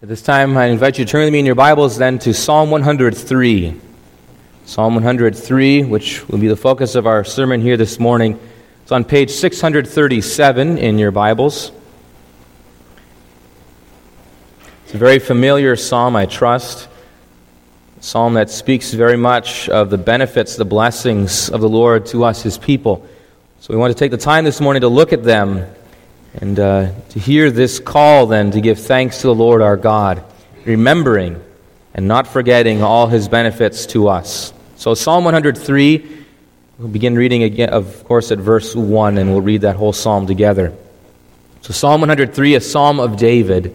At this time, I invite you to turn with me in your Bibles then to Psalm 103. Psalm 103, which will be the focus of our sermon here this morning. It's on page 637 in your Bibles. It's a very familiar psalm, I trust. A psalm that speaks very much of the benefits, the blessings of the Lord to us, His people. So we want to take the time this morning to look at them and to hear this call then to give thanks to the Lord our God, remembering and not forgetting all His benefits to us. So Psalm 103, we'll begin reading again, of course, at verse 1, and we'll read that whole psalm together. So Psalm 103, a psalm of David.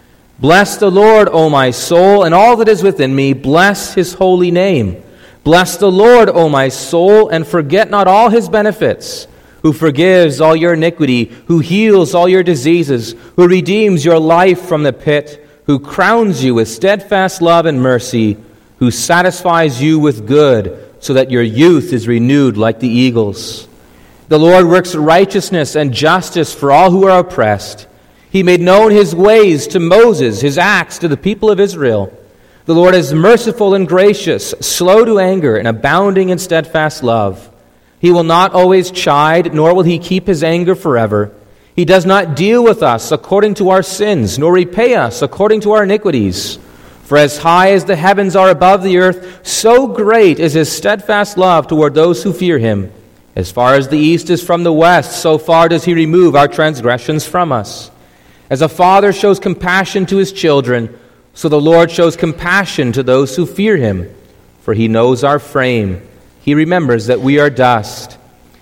Bless the Lord, O my soul, and all that is within me, bless His holy name. Bless the Lord, O my soul, and forget not all His benefits, who forgives all your iniquity, who heals all your diseases, who redeems your life from the pit, who crowns you with steadfast love and mercy, who satisfies you with good, so that your youth is renewed like the eagles. The Lord works righteousness and justice for all who are oppressed. He made known His ways to Moses, His acts to the people of Israel. The Lord is merciful and gracious, slow to anger, and abounding in steadfast love. He will not always chide, nor will He keep His anger forever. He does not deal with us according to our sins, nor repay us according to our iniquities. For as high as the heavens are above the earth, so great is His steadfast love toward those who fear Him. As far as the east is from the west, so far does He remove our transgressions from us. As a father shows compassion to his children, so the Lord shows compassion to those who fear Him. For He knows our frame. He remembers that we are dust.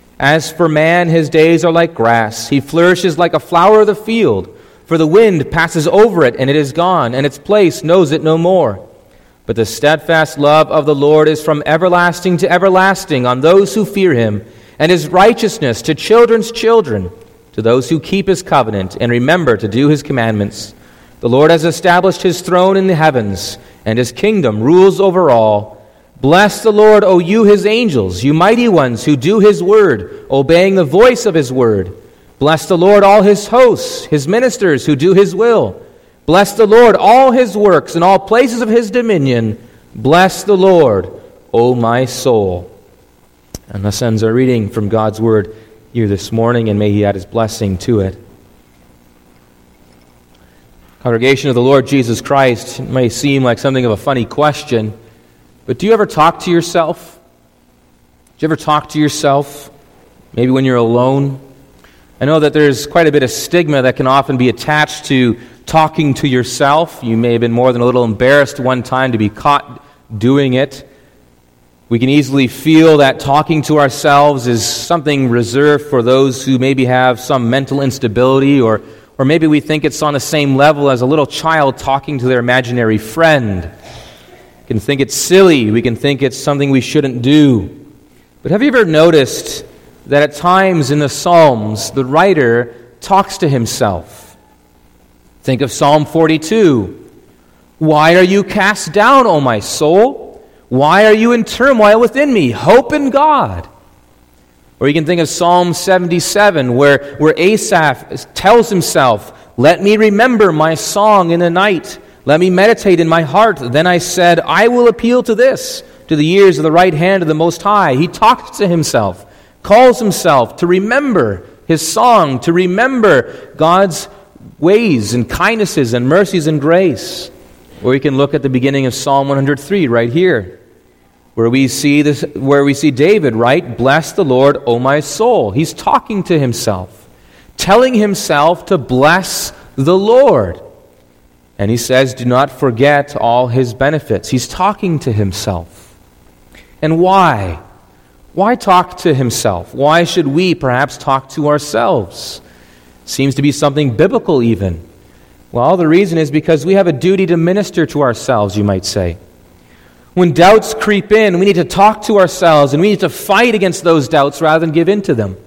As for man, his days are like grass. He flourishes like a flower of the field. For the wind passes over it, and it is gone, and its place knows it no more. But the steadfast love of the Lord is from everlasting to everlasting on those who fear Him, and His righteousness to children's children, to those who keep His covenant and remember to do His commandments. The Lord has established His throne in the heavens, and His kingdom rules over all. Bless the Lord, O you His angels, you mighty ones who do His word, obeying the voice of His word. Bless the Lord, all His hosts, His ministers who do His will. Bless the Lord, all His works, and all places of His dominion. Bless the Lord, O my soul. And thus ends our reading from God's word here this morning, and may He add His blessing to it. Congregation of the Lord Jesus Christ, it may seem like something of a funny question, but do you ever talk to yourself? Do you ever talk to yourself? Maybe when you're alone? I know that there's quite a bit of stigma that can often be attached to talking to yourself. You may have been more than a little embarrassed one time to be caught doing it. We can easily feel that talking to ourselves is something reserved for those who maybe have some mental instability, or maybe we think it's on the same level as a little child talking to their imaginary friend. We can think it's silly. We can think it's something we shouldn't do. But have you ever noticed that at times in the Psalms, the writer talks to himself? Think of Psalm 42. Why are you cast down, O my soul? Why are you in turmoil within me? Hope in God. Or you can think of Psalm 77, where Asaph tells himself, let me remember my song in the night. Let me meditate in my heart. Then I said, I will appeal to this, to the ears of the right hand of the Most High. He talks to himself, calls himself to remember his song, to remember God's ways and kindnesses and mercies and grace. Or you can look at the beginning of Psalm 103 right here, where we see David write, bless the Lord, O my soul. He's talking to himself, telling himself to bless the Lord. And he says, do not forget all His benefits. He's talking to himself. And why? Why talk to himself? Why should we perhaps talk to ourselves? Seems to be something biblical even. Well, the reason is because we have a duty to minister to ourselves, you might say. When doubts creep in, we need to talk to ourselves, and we need to fight against those doubts rather than give in to them.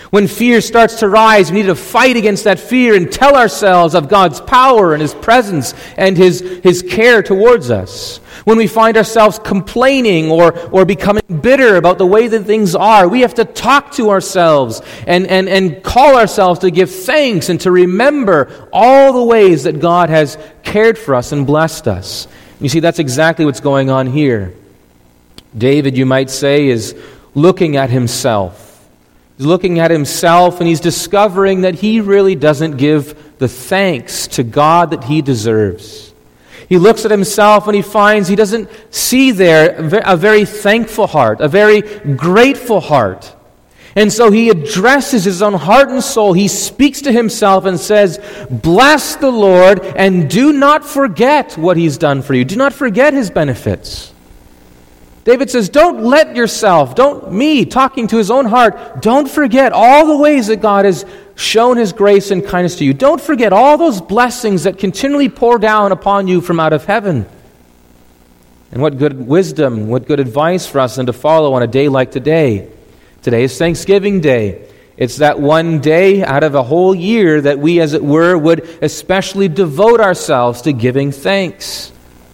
When fear starts to rise, we need to fight against that fear and tell ourselves of God's power and His presence and His care towards us. When we find ourselves complaining or becoming bitter about the way that things are, we have to talk to ourselves and call ourselves to give thanks and to remember all the ways that God has cared for us and blessed us. You see, that's exactly what's going on here. David, you might say, is looking at himself. He's looking at himself and he's discovering that he really doesn't give the thanks to God that he deserves. He looks at himself and he finds he doesn't see there a very thankful heart, a very grateful heart. And so he addresses his own heart and soul. He speaks to himself and says, "Bless the Lord and do not forget what He's done for you. Do not forget His benefits." David says, don't let yourself, talking to his own heart, don't forget all the ways that God has shown His grace and kindness to you. Don't forget all those blessings that continually pour down upon you from out of heaven. And what good wisdom, what good advice for us and to follow on a day like today. Today is Thanksgiving Day. It's that one day out of a whole year that we, as it were, would especially devote ourselves to giving thanks.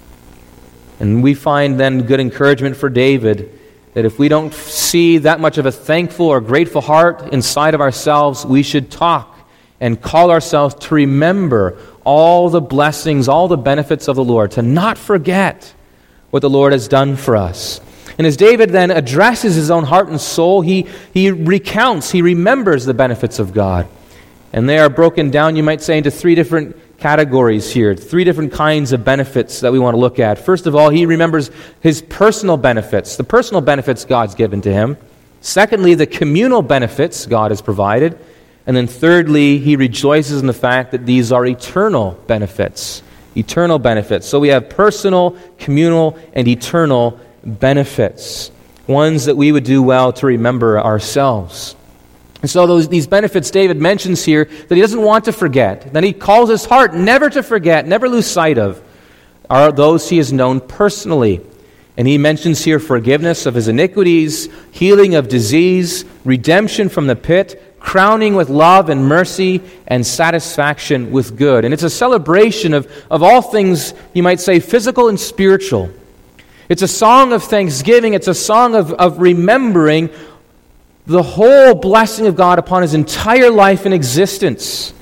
And we find then good encouragement for David that if we don't see that much of a thankful or grateful heart inside of ourselves, we should talk and call ourselves to remember all the blessings, all the benefits of the Lord, to not forget what the Lord has done for us. And as David then addresses his own heart and soul, he recounts, he remembers the benefits of God. And they are broken down, you might say, into three different categories here, three different kinds of benefits that we want to look at. First of all, he remembers his personal benefits, the personal benefits God's given to him. Secondly, the communal benefits God has provided. And then thirdly, he rejoices in the fact that these are eternal benefits. Eternal benefits. So we have personal, communal, and eternal benefits. Ones that we would do well to remember ourselves. And so these benefits David mentions here that he doesn't want to forget, that he calls his heart never to forget, never lose sight of, are those he has known personally. And he mentions here forgiveness of his iniquities, healing of disease, redemption from the pit, crowning with love and mercy, and satisfaction with good. And it's a celebration of all things, you might say, physical and spiritual. It's a song of thanksgiving. It's a song of remembering the whole blessing of God upon his entire life and existence.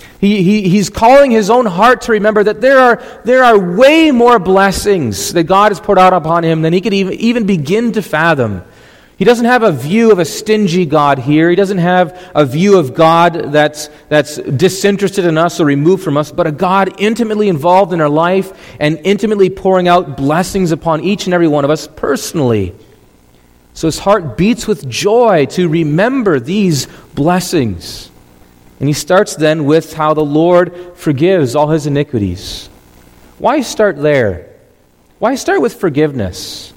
He's calling his own heart to remember that there are way more blessings that God has poured out upon him than he could even begin to fathom. He doesn't have a view of a stingy God here. He doesn't have a view of God that's disinterested in us or removed from us, but a God intimately involved in our life and intimately pouring out blessings upon each and every one of us personally. So his heart beats with joy to remember these blessings. And he starts then with how the Lord forgives all his iniquities. Why start there? Why start with forgiveness?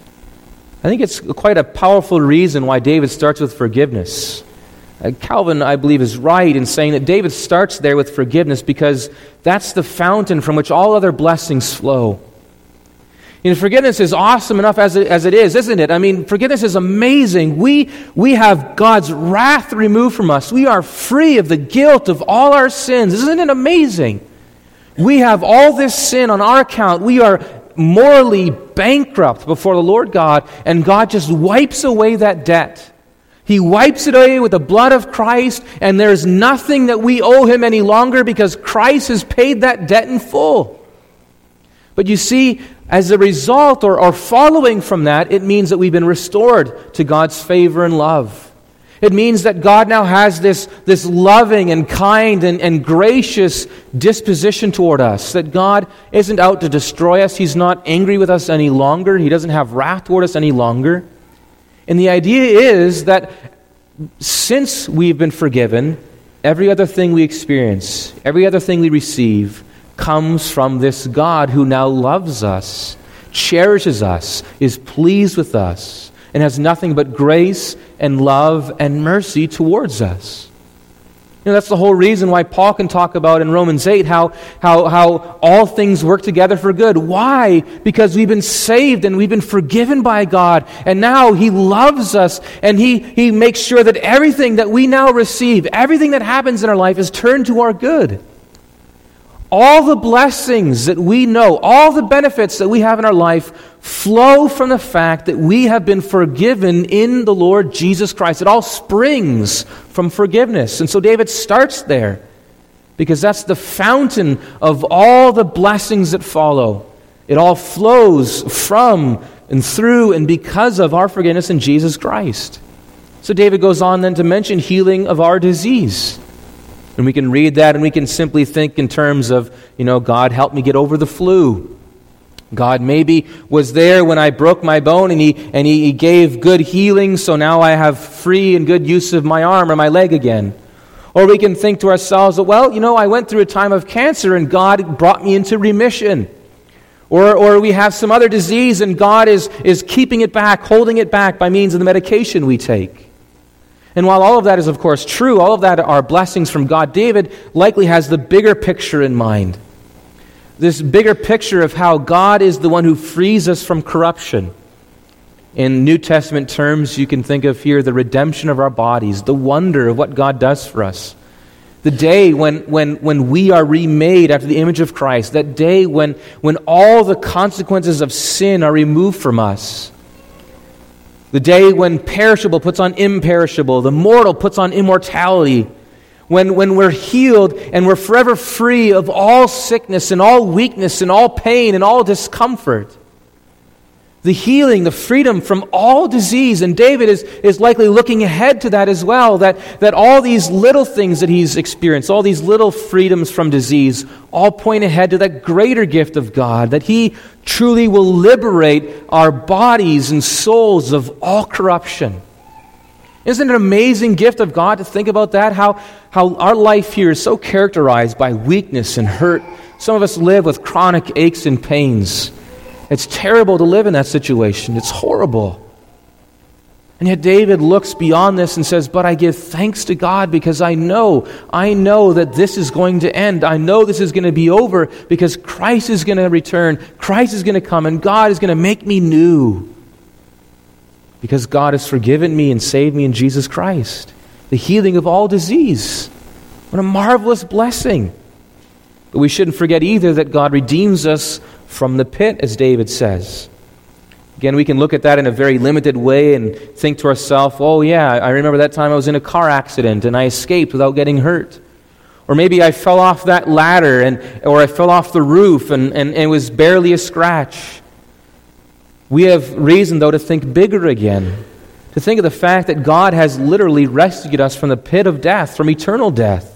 I think it's quite a powerful reason why David starts with forgiveness. Calvin, I believe, is right in saying that David starts there with forgiveness because that's the fountain from which all other blessings flow. You know, forgiveness is awesome enough as it is, isn't it? I mean, forgiveness is amazing. We have God's wrath removed from us. We are free of the guilt of all our sins. Isn't it amazing? We have all this sin on our account. We are morally bankrupt before the Lord God, and God just wipes away that debt. He wipes it away with the blood of Christ, and there's nothing that we owe Him any longer because Christ has paid that debt in full. But you see, as a result or following from that, it means that we've been restored to God's favor and love. It means that God now has this loving and kind and gracious disposition toward us, that God isn't out to destroy us. He's not angry with us any longer. He doesn't have wrath toward us any longer. And the idea is that since we've been forgiven, every other thing we experience, every other thing we receive, comes from this God who now loves us, cherishes us, is pleased with us, and has nothing but grace and love and mercy towards us. That's the whole reason why Paul can talk about in Romans 8 how all things work together for good. Why? Because we've been saved and we've been forgiven by God. And now He loves us, and He makes sure that everything that we now receive, everything that happens in our life is turned to our good. All the blessings that we know, all the benefits that we have in our life flow from the fact that we have been forgiven in the Lord Jesus Christ. It all springs from forgiveness. And so David starts there because that's the fountain of all the blessings that follow. It all flows from and through and because of our forgiveness in Jesus Christ. So David goes on then to mention healing of our disease. And we can read that and we can simply think in terms of, God help me get over the flu. God maybe was there when I broke my bone and he gave good healing, so now I have free and good use of my arm or my leg again. Or we can think to ourselves, I went through a time of cancer and God brought me into remission. Or we have some other disease and God is keeping it back, holding it back by means of the medication we take. And while all of that is, of course, true, all of that are blessings from God, David likely has the bigger picture in mind. This bigger picture of how God is the one who frees us from corruption. In New Testament terms, you can think of here the redemption of our bodies, the wonder of what God does for us. The day when we are remade after the image of Christ, that day when all the consequences of sin are removed from us. The day when perishable puts on imperishable, the mortal puts on immortality. When we're healed and we're forever free of all sickness and all weakness and all pain and all discomfort. The healing, the freedom from all disease. And David is likely looking ahead to that as well, that all these little things that he's experienced, all these little freedoms from disease, all point ahead to that greater gift of God, that He truly will liberate our bodies and souls of all corruption. Isn't it an amazing gift of God to think about that? How our life here is so characterized by weakness and hurt. Some of us live with chronic aches and pains. It's terrible to live in that situation. It's horrible. And yet David looks beyond this and says, but I give thanks to God because I know that this is going to end. I know this is going to be over because Christ is going to return. Christ is going to come and God is going to make me new. Because God has forgiven me and saved me in Jesus Christ. The healing of all disease. What a marvelous blessing. But we shouldn't forget either that God redeems us from the pit, as David says. Again, we can look at that in a very limited way and think to ourselves, oh yeah, I remember that time I was in a car accident and I escaped without getting hurt. Or maybe I fell off that ladder or I fell off the roof and it was barely a scratch. We have reason, though, to think bigger again. To think of the fact that God has literally rescued us from the pit of death, from eternal death.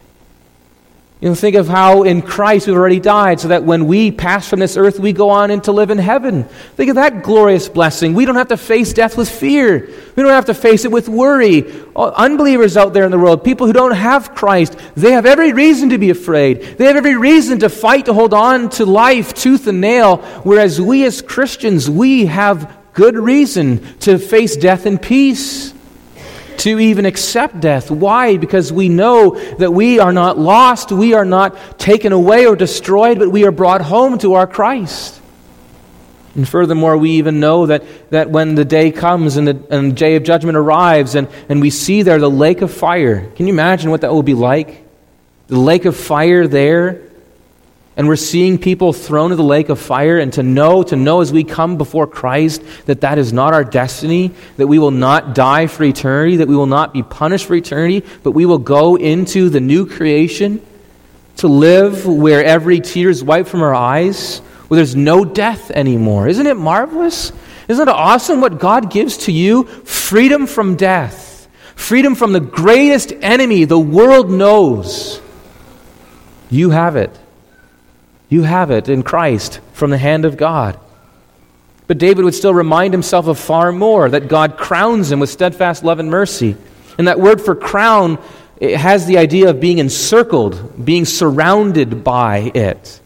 Think of how in Christ we've already died, so that when we pass from this earth, we go on to live in heaven. Think of that glorious blessing. We don't have to face death with fear. We don't have to face it with worry. Unbelievers out there in the world, people who don't have Christ, they have every reason to be afraid. They have every reason to fight to hold on to life tooth and nail, whereas we as Christians, we have good reason to face death in peace. To even accept death. Why? Because we know that we are not lost, we are not taken away or destroyed, but we are brought home to our Christ. And furthermore, we even know that when the day comes and the day of judgment arrives and we see there the lake of fire. Can you imagine what that will be like? The lake of fire there. And we're seeing people thrown into the lake of fire, and to know as we come before Christ that is not our destiny, that we will not die for eternity, that we will not be punished for eternity, but we will go into the new creation to live where every tear is wiped from our eyes, where there's no death anymore. Isn't it marvelous? Isn't it awesome what God gives to you? Freedom from death. Freedom from the greatest enemy the world knows. You have it. You have it in Christ from the hand of God. But David would still remind himself of far more, that God crowns him with steadfast love and mercy. And that word for crown, it has the idea of being encircled, being surrounded by it.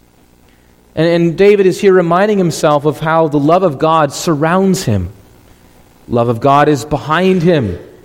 And David is here reminding himself of how the love of God surrounds him. Love of God is behind him.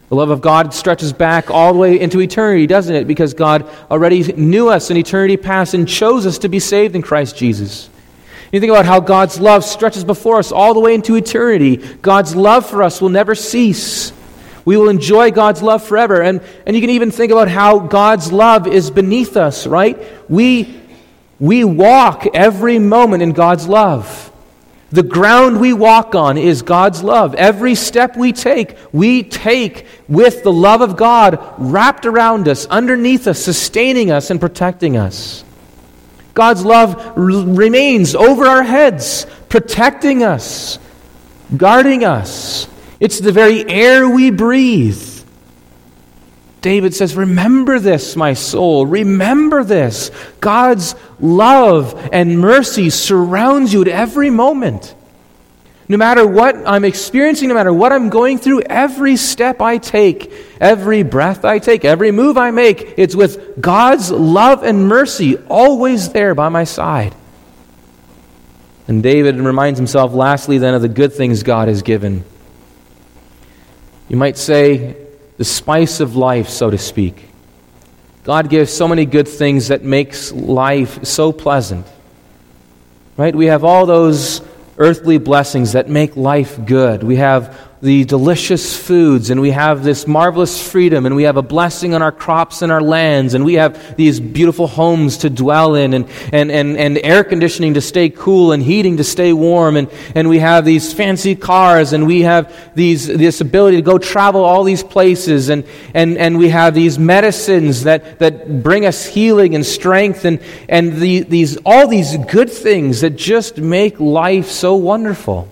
The love of God stretches back all the way into eternity, doesn't it? Because God already knew us in eternity past and chose us to be saved in Christ Jesus. You think about how God's love stretches before us all the way into eternity. God's love for us will never cease. We will enjoy God's love forever. And you can even think about how God's love is beneath us, right? We walk every moment in God's love. The ground we walk on is God's love. Every step we take with the love of God wrapped around us, underneath us, sustaining us and protecting us. God's love remains over our heads, protecting us, guarding us. It's the very air we breathe. David says, remember this, my soul. Remember this. God's love and mercy surrounds you at every moment. No matter what I'm experiencing, no matter what I'm going through, every step I take, every breath I take, every move I make, it's with God's love and mercy always there by my side. And David reminds himself, lastly, then, of the good things God has given. You might say, the spice of life, so to speak. God gives so many good things that makes life so pleasant. Right? We have all those earthly blessings that make life good. We have the delicious foods, and we have this marvelous freedom, and we have a blessing on our crops and our lands, and we have these beautiful homes to dwell in, and air conditioning to stay cool, and heating to stay warm, and we have these fancy cars, and we have this ability to go travel all these places, and we have these medicines that bring us healing and strength, and all these good things that just make life so wonderful.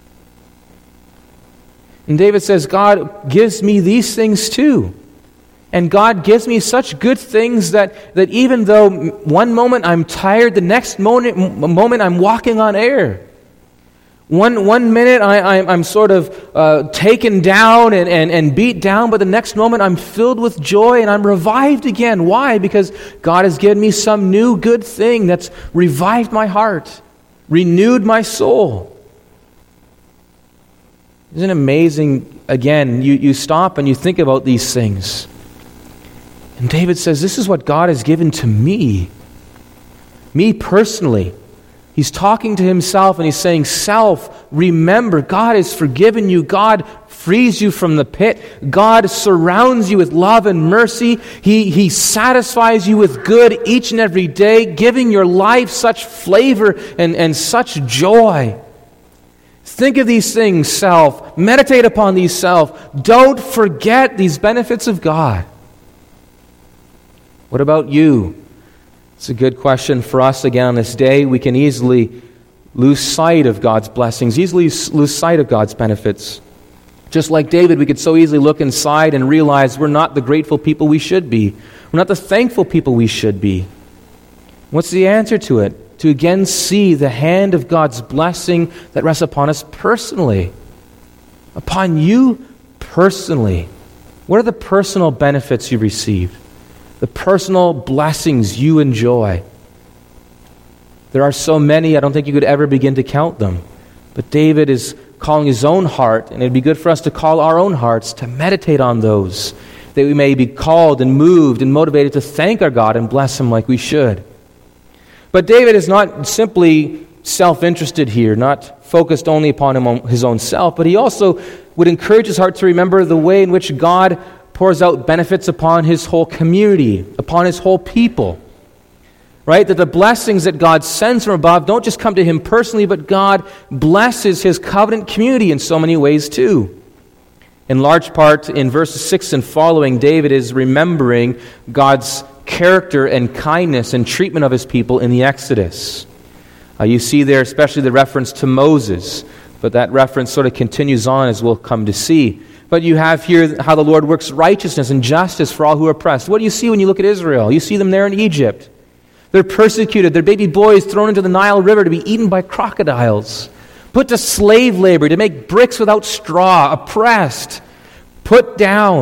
And David says, God gives me these things too. And God gives me such good things that even though one moment I'm tired, the next moment I'm walking on air. One minute I'm sort of taken down and beat down, but the next moment I'm filled with joy and I'm revived again. Why? Because God has given me some new good thing that's revived my heart, renewed my soul. Isn't it amazing? Again, you stop and you think about these things. And David says, this is what God has given to me. Me personally. He's talking to himself and he's saying, self, remember, God has forgiven you. God frees you from the pit. God surrounds you with love and mercy. He satisfies you with good each and every day, giving your life such flavor and such joy. Think of these things, self. Meditate upon these, self. Don't forget these benefits of God. What about you? It's a good question for us again on this day. We can easily lose sight of God's blessings, easily lose sight of God's benefits. Just like David, we could so easily look inside and realize we're not the grateful people we should be. We're not the thankful people we should be. What's the answer to it? To again see the hand of God's blessing that rests upon us personally. Upon you personally. What are the personal benefits you received? The personal blessings you enjoy? There are so many, I don't think you could ever begin to count them. But David is calling his own heart, and it'd be good for us to call our own hearts to meditate on those, that we may be called and moved and motivated to thank our God and bless Him like we should. But David is not simply self-interested here, not focused only upon his own self, but he also would encourage his heart to remember the way in which God pours out benefits upon his whole community, upon his whole people. Right? That the blessings that God sends from above don't just come to him personally, but God blesses his covenant community in so many ways too. In large part, in verses 6 and following, David is remembering God's character and kindness and treatment of his people in the Exodus. You see there especially the reference to Moses, but that reference sort of continues on as we'll come to see. But you have here how the Lord works righteousness and justice for all who are oppressed. What do you see when you look at Israel? You see them there in Egypt. They're persecuted, their baby boys thrown into the Nile River to be eaten by crocodiles, put to slave labor, to make bricks without straw, oppressed, put down.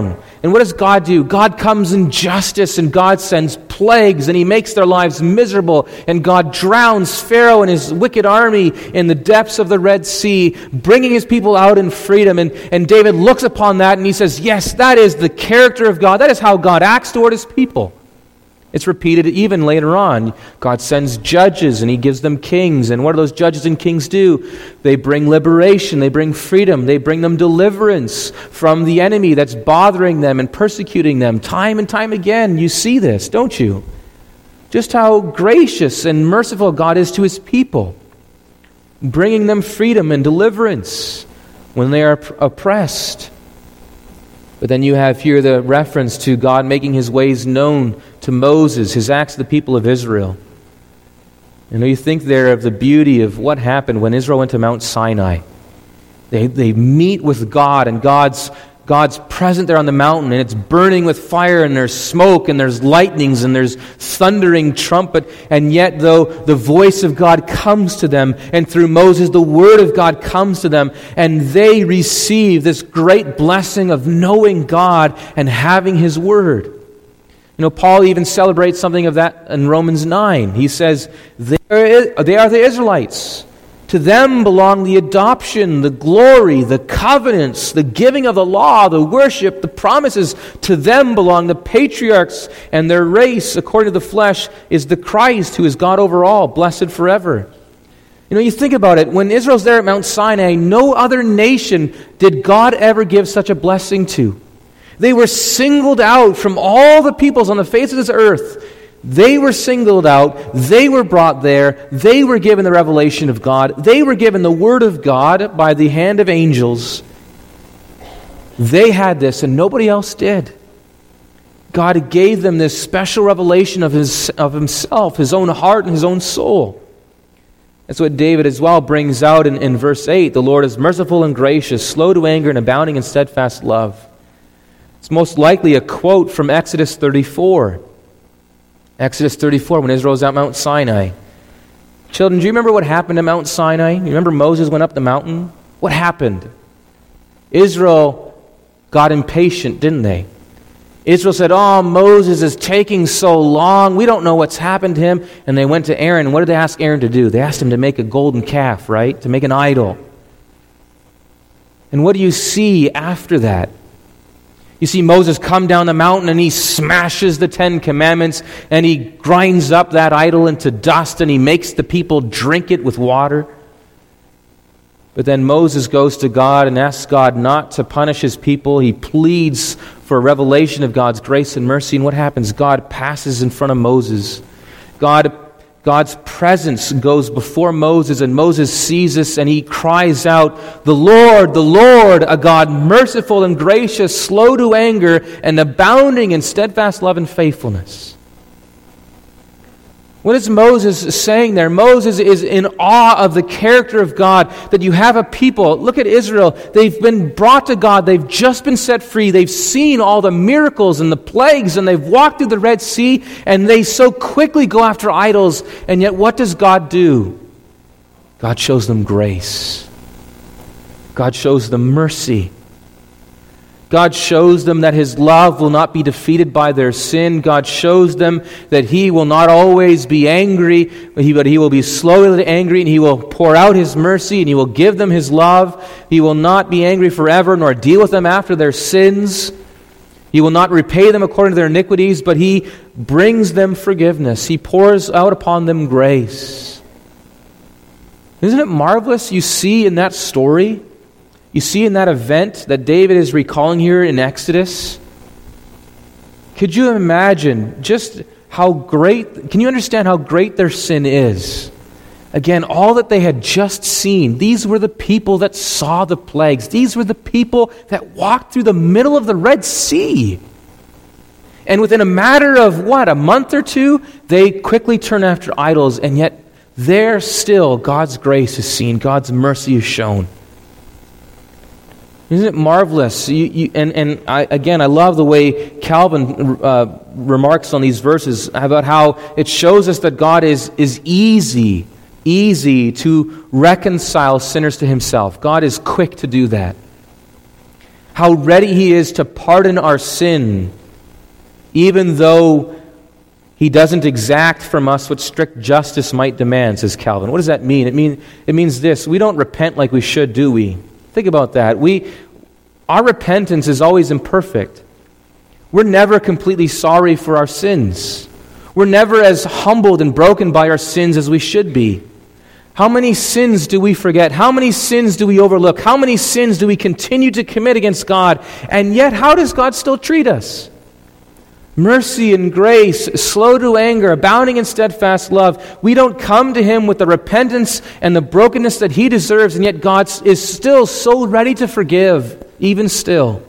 And what does God do? God comes in justice, and God sends plagues, and He makes their lives miserable, and God drowns Pharaoh and his wicked army in the depths of the Red Sea, bringing His people out in freedom. And David looks upon that, and he says, yes, that is the character of God. That is how God acts toward His people. It's repeated even later on. God sends judges and He gives them kings. And what do those judges and kings do? They bring liberation, they bring freedom, they bring them deliverance from the enemy that's bothering them and persecuting them. Time and time again, you see this, don't you? Just how gracious and merciful God is to His people, bringing them freedom and deliverance when they are oppressed. But then you have here the reference to God making His ways known to Moses, His acts to the people of Israel. And you think there of the beauty of what happened when Israel went to Mount Sinai. They meet with God, and God's present there on the mountain, and it's burning with fire, and there's smoke, and there's lightnings, and there's thundering trumpet, and yet though the voice of God comes to them, and through Moses the word of God comes to them, and they receive this great blessing of knowing God and having His word. You know, Paul even celebrates something of that in Romans 9. He says, they are the Israelites. To them belong the adoption, the glory, the covenants, the giving of the law, the worship, the promises. To them belong the patriarchs, and their race, according to the flesh, is the Christ, who is God over all, blessed forever. You know, you think about it. When Israel's there at Mount Sinai, no other nation did God ever give such a blessing to. They were singled out from all the peoples on the face of this earth. They were singled out. They were brought there. They were given the revelation of God. They were given the Word of God by the hand of angels. They had this, and nobody else did. God gave them this special revelation of Himself, His own heart and His own soul. That's what David as well brings out in verse 8. The Lord is merciful and gracious, slow to anger and abounding in steadfast love. It's most likely a quote from Exodus 34. Exodus 34, when Israel was at Mount Sinai. Children, do you remember what happened at Mount Sinai? You remember Moses went up the mountain? What happened? Israel got impatient, didn't they? Israel said, oh, Moses is taking so long. We don't know what's happened to him. And they went to Aaron. And what did they ask Aaron to do? They asked him to make a golden calf, right? To make an idol. And what do you see after that? You see Moses come down the mountain and he smashes the 10 Commandments and he grinds up that idol into dust and he makes the people drink it with water. But then Moses goes to God and asks God not to punish his people. He pleads for a revelation of God's grace and mercy. And what happens? God passes in front of Moses. God's presence goes before Moses, and Moses sees this, and he cries out, the Lord, a God merciful and gracious, slow to anger, and abounding in steadfast love and faithfulness. What is Moses saying there? Moses is in awe of the character of God, that you have a people. Look at Israel. They've been brought to God. They've just been set free. They've seen all the miracles and the plagues, and they've walked through the Red Sea, and they so quickly go after idols. And yet what does God do? God shows them grace. God shows them mercy. God shows them that His love will not be defeated by their sin. God shows them that He will not always be angry, but He will be slowly angry, and He will pour out His mercy, and He will give them His love. He will not be angry forever, nor deal with them after their sins. He will not repay them according to their iniquities, but He brings them forgiveness. He pours out upon them grace. Isn't it marvelous? You see in that story, you see in that event that David is recalling here in Exodus, could you imagine just how great, can you understand how great their sin is? Again, all that they had just seen, these were the people that saw the plagues. These were the people that walked through the middle of the Red Sea. And within a matter of, a month or two, they quickly turn after idols, and yet there still God's grace is seen, God's mercy is shown. Isn't it marvelous? I love the way Calvin remarks on these verses about how it shows us that God is easy to reconcile sinners to Himself. God is quick to do that. How ready He is to pardon our sin, even though He doesn't exact from us what strict justice might demand, says Calvin. What does that mean? It means this: we don't repent like we should, do we? Think about that. Our repentance is always imperfect. We're never completely sorry for our sins. We're never as humbled and broken by our sins as we should be. How many sins do we forget? How many sins do we overlook? How many sins do we continue to commit against God? And yet, how does God still treat us? Mercy and grace, slow to anger, abounding in steadfast love. We don't come to Him with the repentance and the brokenness that He deserves, and yet God is still so ready to forgive, even still.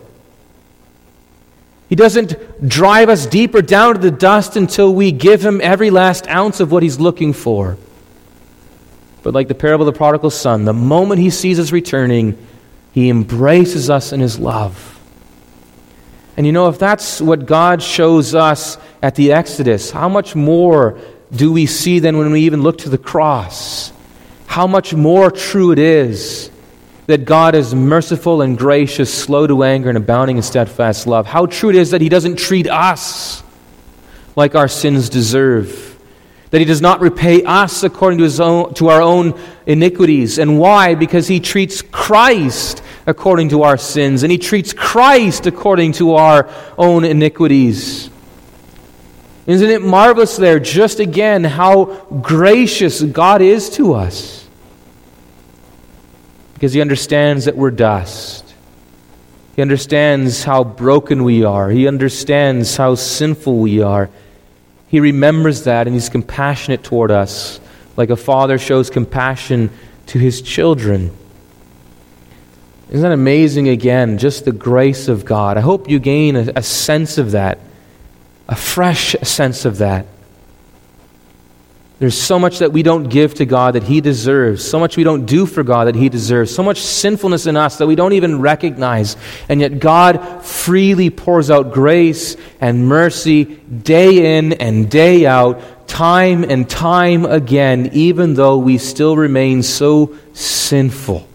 He doesn't drive us deeper down to the dust until we give Him every last ounce of what He's looking for. But like the parable of the prodigal son, the moment He sees us returning, He embraces us in His love. And if that's what God shows us at the Exodus, how much more do we see then when we even look to the cross? How much more true it is that God is merciful and gracious, slow to anger, and abounding in steadfast love. How true it is that He doesn't treat us like our sins deserve. That He does not repay us according to our own iniquities. And why? Because He treats Christ according to our sins, and He treats Christ according to our own iniquities. Isn't it marvelous there, just again, how gracious God is to us? Because He understands that we're dust. He understands how broken we are. He understands how sinful we are. He remembers that, and He's compassionate toward us, like a father shows compassion to his children. Isn't that amazing again, just the grace of God? I hope you gain a sense of that, a fresh sense of that. There's so much that we don't give to God that He deserves, so much we don't do for God that He deserves, so much sinfulness in us that we don't even recognize, and yet God freely pours out grace and mercy day in and day out, time and time again, even though we still remain so sinful.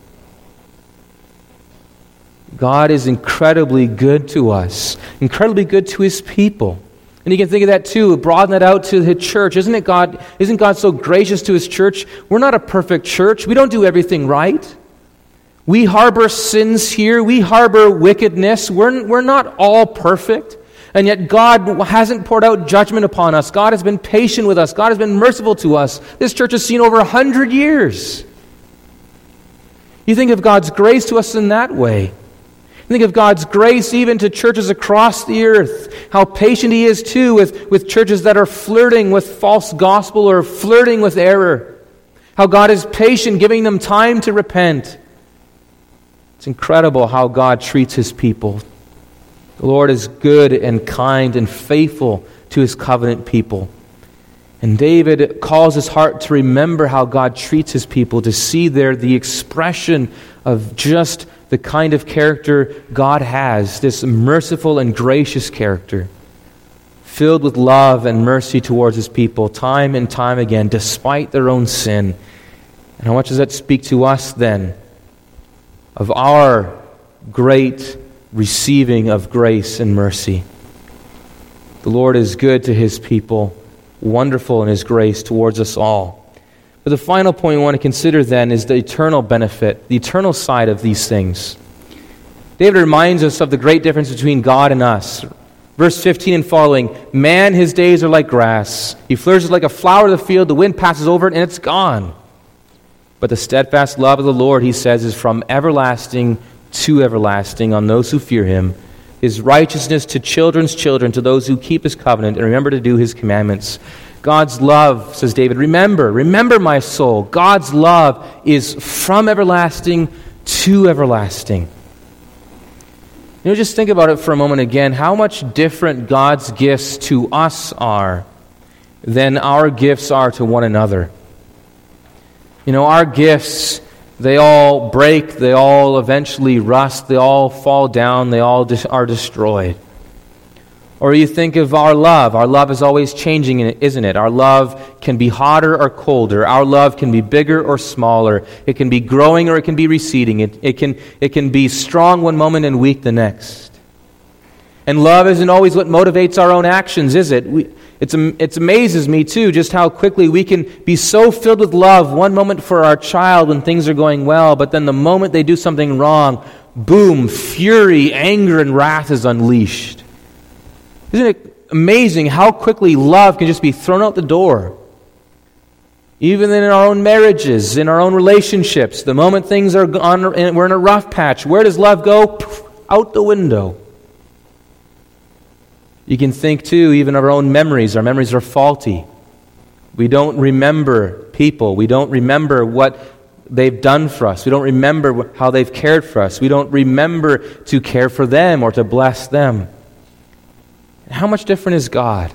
God is incredibly good to us, incredibly good to His people. And you can think of that too, broaden that out to the church. Isn't God so gracious to His church? We're not a perfect church. We don't do everything right. We harbor sins here. We harbor wickedness. We're not all perfect. And yet God hasn't poured out judgment upon us. God has been patient with us. God has been merciful to us. This church has seen over 100 years. You think of God's grace to us in that way. Think of God's grace even to churches across the earth. How patient He is too with churches that are flirting with false gospel or flirting with error. How God is patient, giving them time to repent. It's incredible how God treats His people. The Lord is good and kind and faithful to His covenant people. And David calls his heart to remember how God treats His people, to see there the expression of just the kind of character God has, this merciful and gracious character, filled with love and mercy towards His people, time and time again, despite their own sin. And how much does that speak to us then of our great receiving of grace and mercy? The Lord is good to His people, wonderful in His grace towards us all. But the final point we want to consider then is the eternal benefit, the eternal side of these things. David reminds us of the great difference between God and us. Verse 15 and following, man, his days are like grass. He flourishes like a flower of the field. The wind passes over it and it's gone. But the steadfast love of the Lord, he says, is from everlasting to everlasting on those who fear Him. His righteousness to children's children, to those who keep His covenant and remember to do His commandments. God's love, says David, remember my soul. God's love is from everlasting to everlasting. Just think about it for a moment again, how much different God's gifts to us are than our gifts are to one another. Our gifts, they all break, they all eventually rust, they all fall down, they all are destroyed. Or you think of our love. Our love is always changing, isn't it? Our love can be hotter or colder. Our love can be bigger or smaller. It can be growing or it can be receding. It can be strong one moment and weak the next. And love isn't always what motivates our own actions, is it? It amazes me, too, just how quickly we can be so filled with love one moment for our child when things are going well, but then the moment they do something wrong, boom, fury, anger, and wrath is unleashed. Isn't it amazing how quickly love can just be thrown out the door? Even in our own marriages, in our own relationships, the moment things are on, we're in a rough patch, where does love go? Poof, out the window. You can think, too, even of our own memories. Our memories are faulty. We don't remember people. We don't remember what they've done for us. We don't remember how they've cared for us. We don't remember to care for them or to bless them. How much different is God?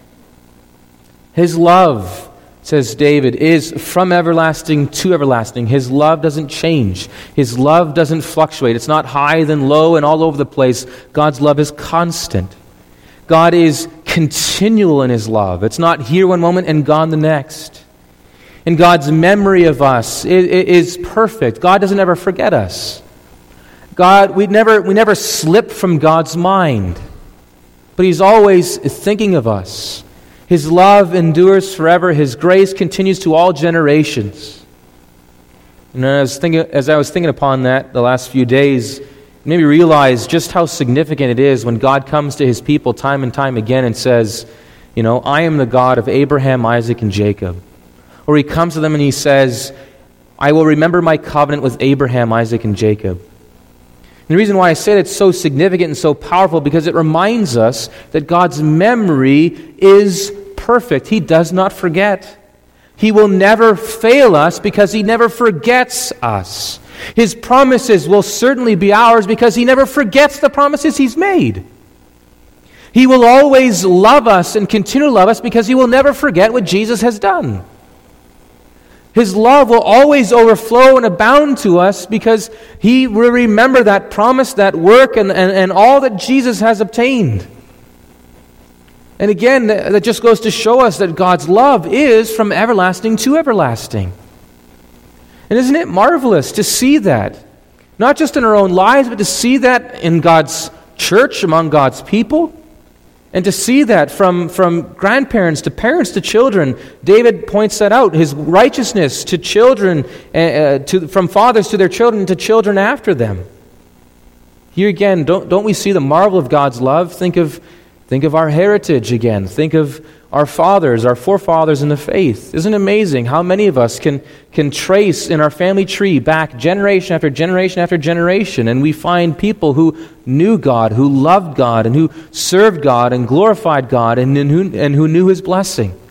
His love, says David, is from everlasting to everlasting. His love doesn't change. His love doesn't fluctuate. It's not high then low and all over the place. God's love is constant. God is continual in His love. It's not here one moment and gone the next. And God's memory of us is perfect. God doesn't ever forget us. We never slip from God's mind. But He's always thinking of us. His love endures forever. His grace continues to all generations. And as I was thinking upon that the last few days, it made me realize just how significant it is when God comes to His people time and time again and says, I am the God of Abraham, Isaac, and Jacob. Or He comes to them and He says, I will remember my covenant with Abraham, Isaac, and Jacob. And the reason why I say it's so significant and so powerful, because it reminds us that God's memory is perfect. He does not forget. He will never fail us because He never forgets us. His promises will certainly be ours because He never forgets the promises He's made. He will always love us and continue to love us because He will never forget what Jesus has done. His love will always overflow and abound to us because He will remember that promise, that work, and all that Jesus has obtained. And again, that just goes to show us that God's love is from everlasting to everlasting. And isn't it marvelous to see that? Not just in our own lives, but to see that in God's church, among God's people. And to see that from grandparents to parents to children. David points that out, His righteousness to children, from fathers to their children, to children after them. Here again, don't we see the marvel of God's love? Think of our heritage again. Think of our fathers, our forefathers in the faith. Isn't it amazing how many of us can trace in our family tree back generation after generation after generation, and we find people who knew God, who loved God, and who served God and glorified God, and who knew His blessing.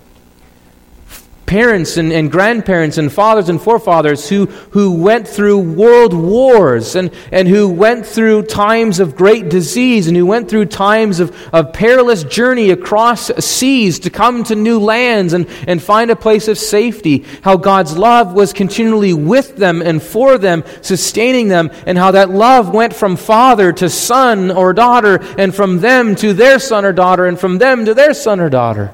Parents and grandparents and fathers and forefathers who went through world wars and who went through times of great disease and who went through times of perilous journey across seas to come to new lands and find a place of safety. How God's love was continually with them and for them, sustaining them, and how that love went from father to son or daughter, and from them to their son or daughter, and from them to their son or daughter.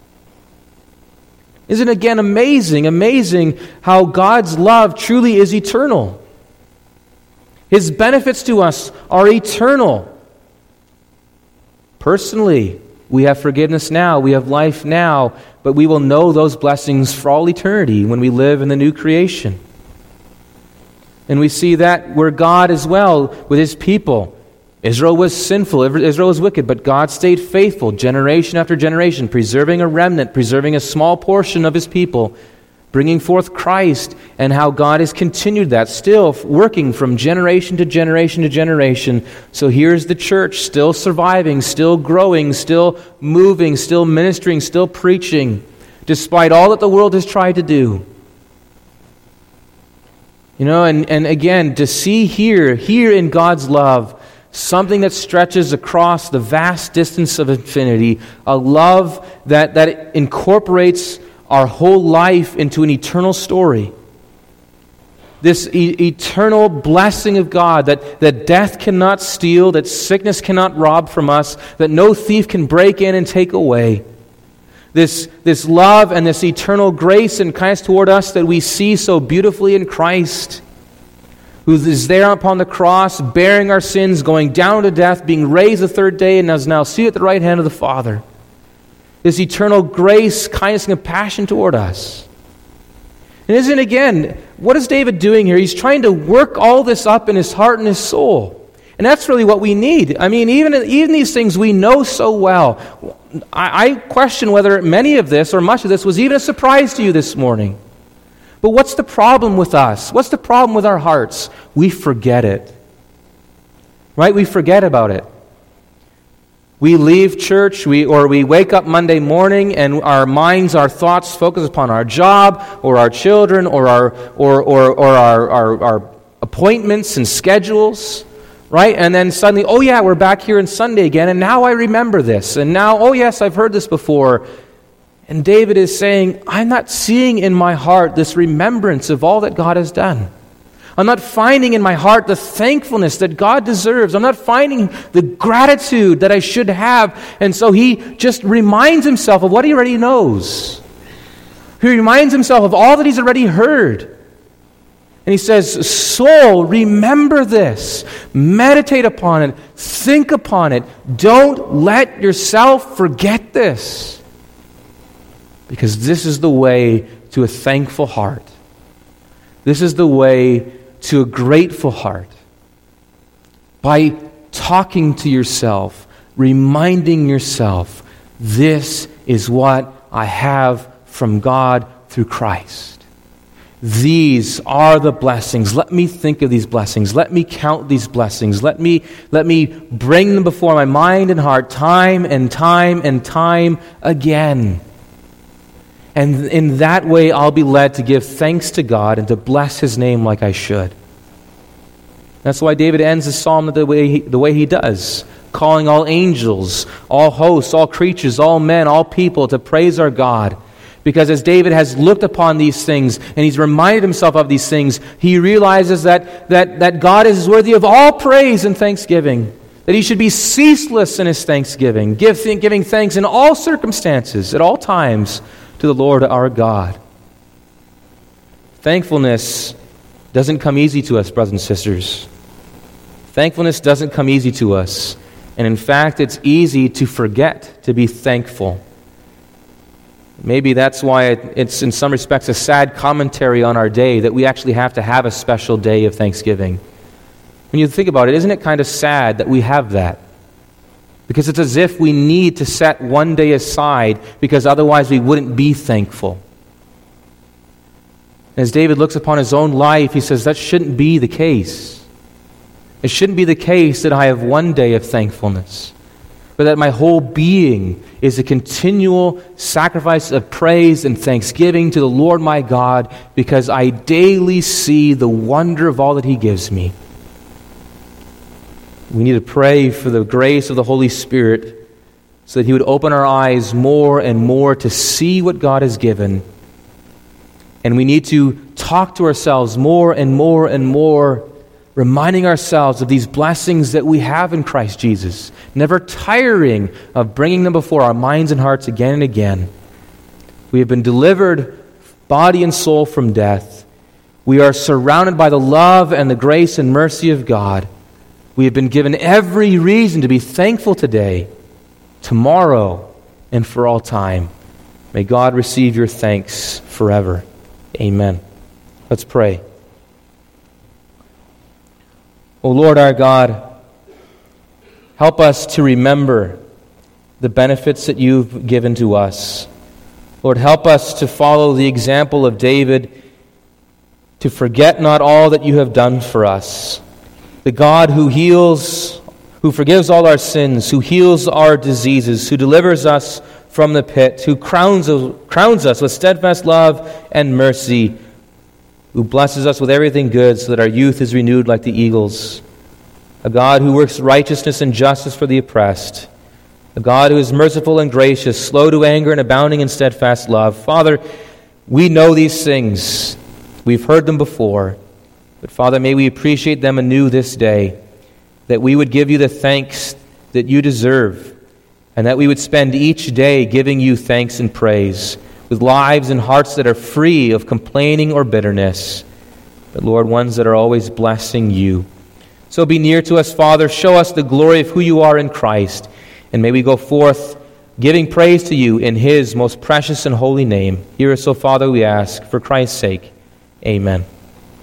Isn't it again amazing how God's love truly is eternal? His benefits to us are eternal. Personally, we have forgiveness now, we have life now, but we will know those blessings for all eternity when we live in the new creation. And we see that where God as well with His people. Israel was sinful, Israel was wicked, but God stayed faithful generation after generation, preserving a remnant, preserving a small portion of His people, bringing forth Christ, and how God has continued that, still working from generation to generation to generation. So here's the church, still surviving, still growing, still moving, still ministering, still preaching, despite all that the world has tried to do. And again, to see here in God's love, something that stretches across the vast distance of infinity, a love that incorporates our whole life into an eternal story. this eternal blessing of God that death cannot steal, that sickness cannot rob from us, that no thief can break in and take away. This love and this eternal grace and kindness toward us that we see so beautifully in Christ, who is there upon the cross, bearing our sins, going down to death, being raised the third day, and is now seated at the right hand of the Father. This eternal grace, kindness, and compassion toward us. And isn't, again, what is David doing here? He's trying to work all this up in his heart and his soul. And that's really what we need. I mean, even these things we know so well. I question whether many of this or much of this was even a surprise to you this morning. But what's the problem with us? What's the problem with our hearts? We forget it. Right? We forget about it. We leave church, we wake up Monday morning, and our minds, our thoughts focus upon our job, or our children, or our appointments and schedules, right? And then suddenly, oh yeah, we're back here on Sunday again, and now I remember this, and now, oh yes, I've heard this before. And David is saying, I'm not seeing in my heart this remembrance of all that God has done. I'm not finding in my heart the thankfulness that God deserves. I'm not finding the gratitude that I should have. And so he just reminds himself of what he already knows. He reminds himself of all that he's already heard. And he says, soul, remember this. Meditate upon it. Think upon it. Don't let yourself forget this. Because this is the way to a thankful heart. This is the way to a grateful heart. By talking to yourself, reminding yourself, this is what I have from God through Christ. These are the blessings. Let me think of these blessings. Let me count these blessings. Let me bring them before my mind and heart time and time and time again. And in that way, I'll be led to give thanks to God and to bless His name like I should. That's why David ends the psalm the way he does, calling all angels, all hosts, all creatures, all men, all people to praise our God. Because as David has looked upon these things and he's reminded himself of these things, he realizes that God is worthy of all praise and thanksgiving. That he should be ceaseless in his thanksgiving, giving thanks in all circumstances, at all times, to the Lord our God. Thankfulness doesn't come easy to us, brothers and sisters. Thankfulness doesn't come easy to us. And in fact, it's easy to forget to be thankful. Maybe that's why it's in some respects a sad commentary on our day that we actually have to have a special day of thanksgiving. When you think about it, isn't it kind of sad that we have that? Because it's as if we need to set one day aside because otherwise we wouldn't be thankful. As David looks upon his own life, he says that shouldn't be the case. It shouldn't be the case that I have one day of thankfulness, but that my whole being is a continual sacrifice of praise and thanksgiving to the Lord my God because I daily see the wonder of all that He gives me. We need to pray for the grace of the Holy Spirit so that He would open our eyes more and more to see what God has given. And we need to talk to ourselves more and more and more, reminding ourselves of these blessings that we have in Christ Jesus, never tiring of bringing them before our minds and hearts again and again. We have been delivered, body and soul, from death. We are surrounded by the love and the grace and mercy of God. We have been given every reason to be thankful today, tomorrow, and for all time. May God receive your thanks forever. Amen. Let's pray. O Lord our God, help us to remember the benefits that you've given to us. Lord, help us to follow the example of David, to forget not all that you have done for us. The God who heals, who forgives all our sins, who heals our diseases, who delivers us from the pit, who crowns us with steadfast love and mercy, who blesses us with everything good so that our youth is renewed like the eagles. A God who works righteousness and justice for the oppressed. A God who is merciful and gracious, slow to anger and abounding in steadfast love. Father, we know these things. We've heard them before. But Father, may we appreciate them anew this day, that we would give you the thanks that you deserve, and that we would spend each day giving you thanks and praise, with lives and hearts that are free of complaining or bitterness, but Lord, ones that are always blessing you. So be near to us, Father. Show us the glory of who you are in Christ, and may we go forth giving praise to you in his most precious and holy name. Hear us, O Father, we ask, for Christ's sake. Amen.